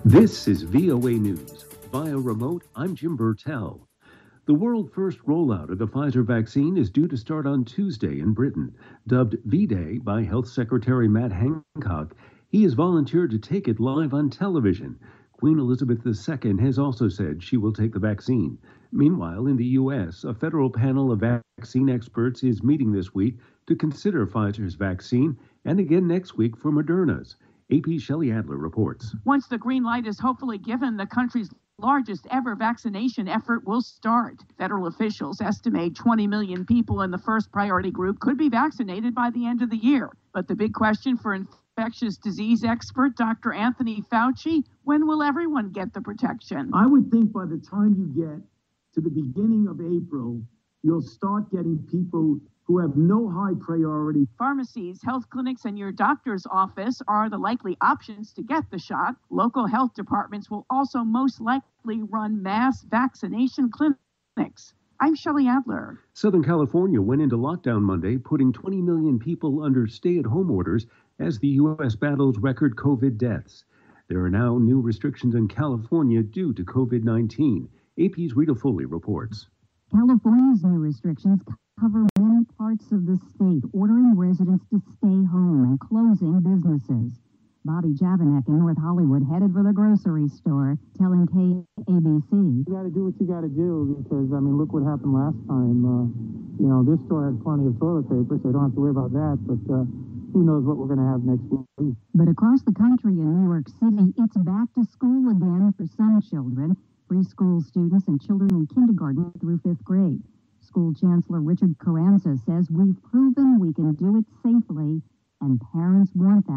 This is VOA News. Via remote, I'm Jim Burtell. The world first rollout of the Pfizer vaccine is due to start on Tuesday in Britain. Dubbed V-Day by Health Secretary Matt Hancock, he has volunteered to take it live on television. Queen Elizabeth II has also said she will take the vaccine. Meanwhile, in the U.S., a federal panel of vaccine experts is meeting this week to consider Pfizer's vaccine and again next week for Moderna's. AP Shelley Adler reports. Once the green light is hopefully given, the country's largest ever vaccination effort will start. Federal officials estimate 20 million people in the first priority group could be vaccinated by the end of the year. But the big question for infectious disease expert Dr. Anthony Fauci, when will everyone get the protection? I would think by the time you get to the beginning of April, you'll start getting people who have no high priority. Pharmacies, health clinics, and your doctor's office are the likely options to get the shot. Local health departments will also most likely run mass vaccination clinics. I'm Shelley Adler. Southern California went into lockdown Monday, putting 20 million people under stay-at-home orders as the U.S. battles record COVID deaths. There are now new restrictions in California due to COVID-19. AP's Rita Foley reports. California's new restrictions cover many parts of the state, ordering residents to stay home and closing businesses. Bobby Javanek in North Hollywood headed for the grocery store, telling KABC. You got to do what you got to do because, look what happened last time. This store had plenty of toilet paper, so you don't have to worry about that, but who knows what we're going to have next week. But across the country in New York City, it's back to school again for some children, preschool students and children in kindergarten through 5th grade. School Chancellor Richard Carranza says we've proven we can do it safely, and parents want that.